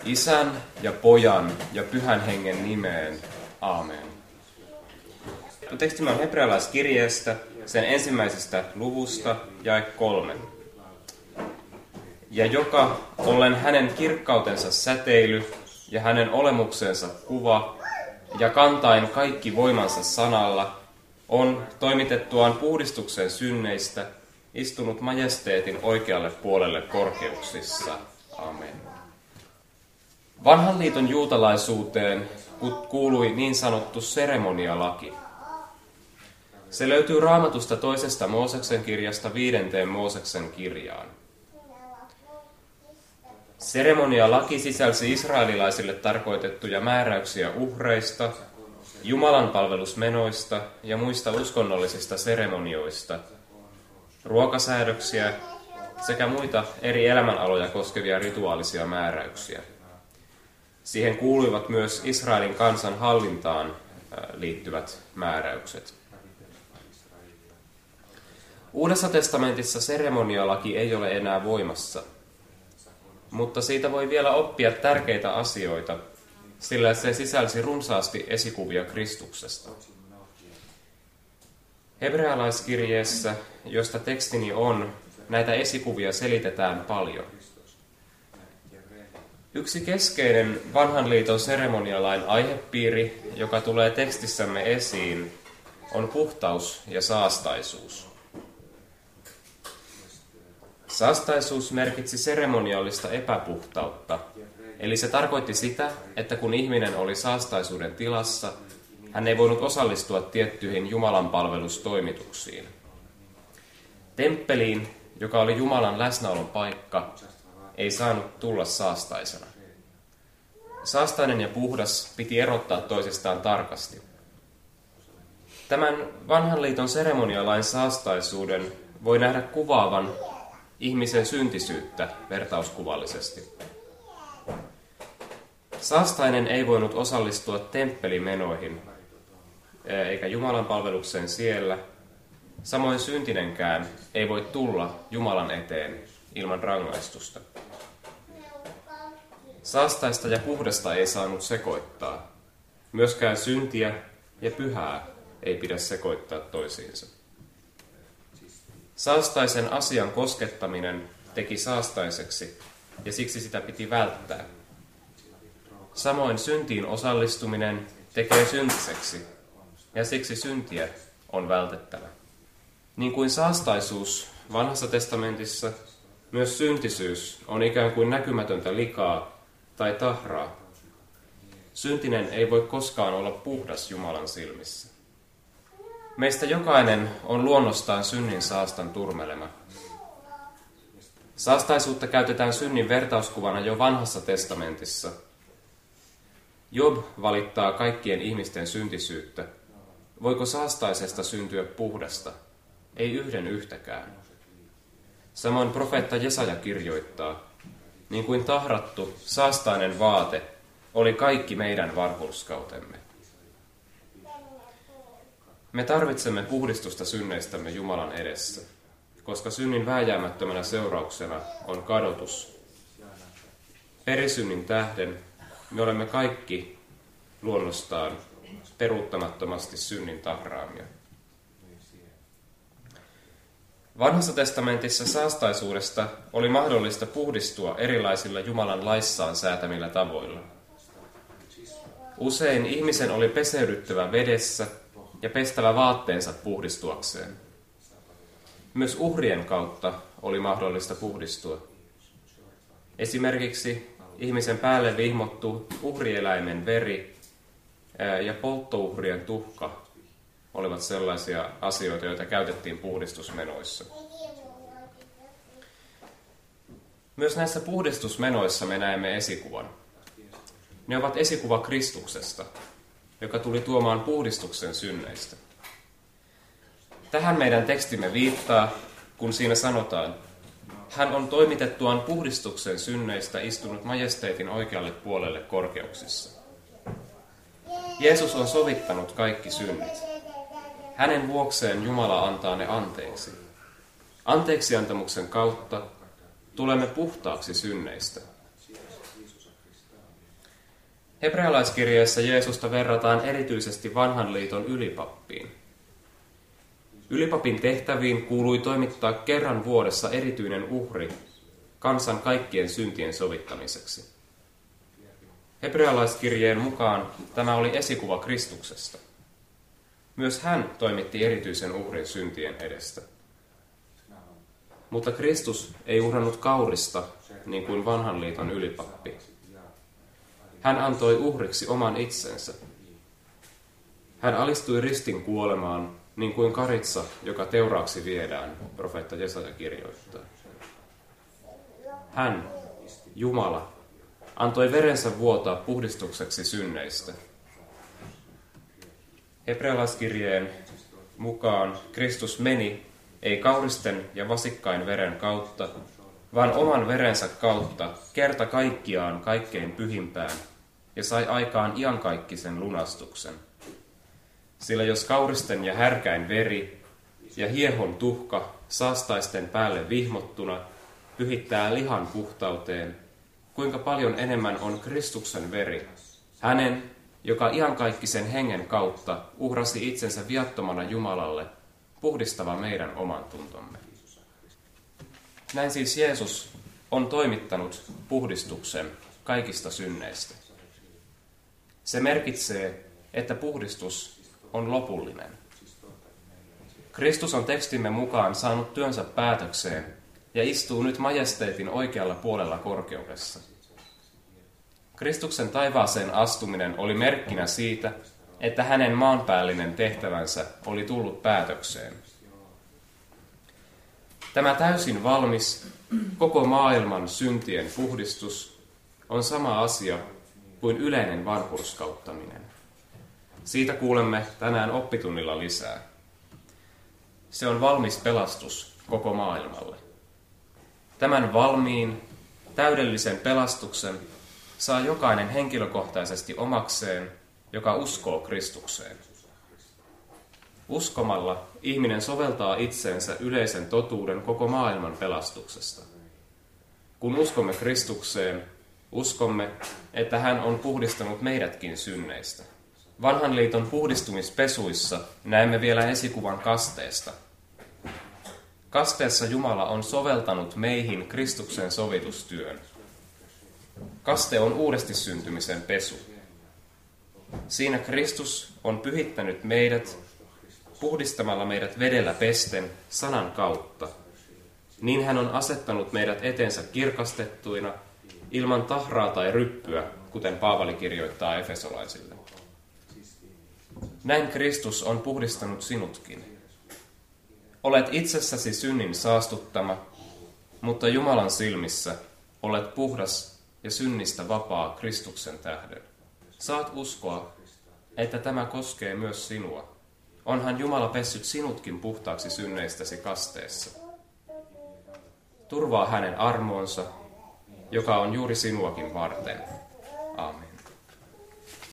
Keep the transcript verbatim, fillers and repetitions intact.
Isän ja Pojan ja Pyhän Hengen nimeen. Aamen. Tekstimme on hebrealaiskirjeestä, sen ensimmäisestä luvusta, jae kolme. Ja joka, ollen hänen kirkkautensa säteily ja hänen olemuksensa kuva, ja kantain kaikki voimansa sanalla, on toimitettuaan puhdistuksen synneistä istunut majesteetin oikealle puolelle korkeuksissa. Amen. Vanhan liiton juutalaisuuteen kuului niin sanottu seremonialaki. Se löytyy Raamatusta toisesta Mooseksen kirjasta viidenteen Mooseksen kirjaan. Seremonialaki sisälsi israelilaisille tarkoitettuja määräyksiä uhreista, Jumalan palvelusmenoista ja muista uskonnollisista seremonioista, ruokasäädöksiä sekä muita eri elämänaloja koskevia rituaalisia määräyksiä. Siihen kuuluivat myös Israelin kansan hallintaan liittyvät määräykset. Uudessa testamentissa seremonialaki ei ole enää voimassa, mutta siitä voi vielä oppia tärkeitä asioita, sillä se sisälsi runsaasti esikuvia Kristuksesta. Hebrealaiskirjeessä, josta tekstini on, näitä esikuvia selitetään paljon. Yksi keskeinen vanhan liiton seremonialain aihepiiri, joka tulee tekstissämme esiin, on puhtaus ja saastaisuus. Saastaisuus merkitsi seremoniallista epäpuhtautta, eli se tarkoitti sitä, että kun ihminen oli saastaisuuden tilassa, hän ei voinut osallistua tiettyihin Jumalan palvelustoimituksiin. Temppeliin, joka oli Jumalan läsnäolon paikka, ei saanut tulla saastaisena. Saastainen ja puhdas piti erottaa toisistaan tarkasti. Tämän vanhan liiton seremonialain saastaisuuden voi nähdä kuvaavan ihmisen syntisyyttä vertauskuvallisesti. Saastainen ei voinut osallistua temppelimenoihin eikä Jumalan palvelukseen siellä. Samoin syntinenkään ei voi tulla Jumalan eteen ilman rangaistusta. Saastaista ja puhdasta ei saanut sekoittaa. Myöskään syntiä ja pyhää ei pidä sekoittaa toisiinsa. Saastaisen asian koskettaminen teki saastaiseksi, ja siksi sitä piti välttää. Samoin syntiin osallistuminen tekee syntiseksi, ja siksi syntiä on vältettävä. Niin kuin saastaisuus vanhassa testamentissa, myös syntisyys on ikään kuin näkymätöntä likaa tai tahraa. Syntinen ei voi koskaan olla puhdas Jumalan silmissä. Meistä jokainen on luonnostaan synnin saastan turmelema. Saastaisuutta käytetään synnin vertauskuvana jo vanhassa testamentissa. Job valittaa kaikkien ihmisten syntisyyttä. Voiko saastaisesta syntyä puhdasta? Ei yhden yhtäkään. Samoin profeetta Jesaja kirjoittaa, niin kuin tahrattu, saastainen vaate oli kaikki meidän varhurskautemme. Me tarvitsemme puhdistusta synneistämme Jumalan edessä, koska synnin vääjäämättömänä seurauksena on kadotus. Perisynnin tähden me olemme kaikki luonnostaan peruuttamattomasti synnin tahraamia. Vanhassa testamentissa saastaisuudesta oli mahdollista puhdistua erilaisilla Jumalan laissaan säätämillä tavoilla. Usein ihmisen oli peseydyttävä vedessä ja pestävä vaatteensa puhdistuakseen. Myös uhrien kautta oli mahdollista puhdistua. Esimerkiksi ihmisen päälle vihmottu uhrieläimen veri ja polttouhrien tuhka olivat sellaisia asioita, joita käytettiin puhdistusmenoissa. Myös näissä puhdistusmenoissa me näemme esikuvan. Ne ovat esikuva Kristuksesta, joka tuli tuomaan puhdistuksen synneistä. Tähän meidän tekstimme viittaa, kun siinä sanotaan, hän on toimitettuaan puhdistuksen synneistä istunut majesteetin oikealle puolelle korkeuksissa. Jeesus on sovittanut kaikki synnit. Hänen vuokseen Jumala antaa ne anteeksi. Anteeksiantamuksen kautta tulemme puhtaaksi synneistä. Hebrealaiskirjeessä Jeesusta verrataan erityisesti vanhan liiton ylipappiin. Ylipapin tehtäviin kuului toimittaa kerran vuodessa erityinen uhri kansan kaikkien syntien sovittamiseksi. Hebrealaiskirjeen mukaan tämä oli esikuva Kristuksesta. Myös hän toimitti erityisen uhrin syntien edestä. Mutta Kristus ei uhrannut kaurista niin kuin vanhan liiton ylipappi. Hän antoi uhriksi oman itsensä. Hän alistui ristin kuolemaan niin kuin karitsa, joka teuraaksi viedään, profeetta Jesaja kirjoittaa. Hän, Jumala, antoi verensä vuotaa puhdistukseksi synneistä. Hebrealaiskirjeen mukaan Kristus meni ei kauristen ja vasikkain veren kautta, vaan oman verensä kautta kerta kaikkiaan kaikkein pyhimpään ja sai aikaan iankaikkisen lunastuksen. Sillä jos kauristen ja härkäin veri ja hiehon tuhka saastaisten päälle vihmottuna pyhittää lihan puhtauteen, kuinka paljon enemmän on Kristuksen veri, hänen, joka iankaikkisen hengen kautta uhrasi itsensä viattomana Jumalalle, puhdistava meidän oman tuntomme. Näin siis Jeesus on toimittanut puhdistuksen kaikista synneistä. Se merkitsee, että puhdistus on lopullinen. Kristus on tekstimme mukaan saanut työnsä päätökseen ja istuu nyt majesteetin oikealla puolella korkeudessa. Kristuksen taivaaseen astuminen oli merkkinä siitä, että hänen maanpäällinen tehtävänsä oli tullut päätökseen. Tämä täysin valmis, koko maailman syntien puhdistus on sama asia kuin yleinen vanhurskauttaminen. Siitä kuulemme tänään oppitunnilla lisää. Se on valmis pelastus koko maailmalle. Tämän valmiin, täydellisen pelastuksen saa jokainen henkilökohtaisesti omakseen, joka uskoo Kristukseen. Uskomalla ihminen soveltaa itseensä yleisen totuuden koko maailman pelastuksesta. Kun uskomme Kristukseen, uskomme, että hän on puhdistanut meidätkin synneistä. Vanhan liiton puhdistumispesuissa näemme vielä esikuvan kasteesta. Kasteessa Jumala on soveltanut meihin Kristuksen sovitustyön. Kaste on uudesti syntymisen pesu. Siinä Kristus on pyhittänyt meidät puhdistamalla meidät vedellä pesten sanan kautta. Niin hän on asettanut meidät etensä kirkastettuina ilman tahraa tai ryppyä, kuten Paavali kirjoittaa efesolaisille. Näin Kristus on puhdistanut sinutkin. Olet itsessäsi synnin saastuttama, mutta Jumalan silmissä olet puhdas ja synnistä vapaa Kristuksen tähden. Saat uskoa, että tämä koskee myös sinua. Onhan Jumala pessyt sinutkin puhtaaksi synneistäsi kasteessa. Turvaa hänen armoonsa, joka on juuri sinuakin varten. Aamen.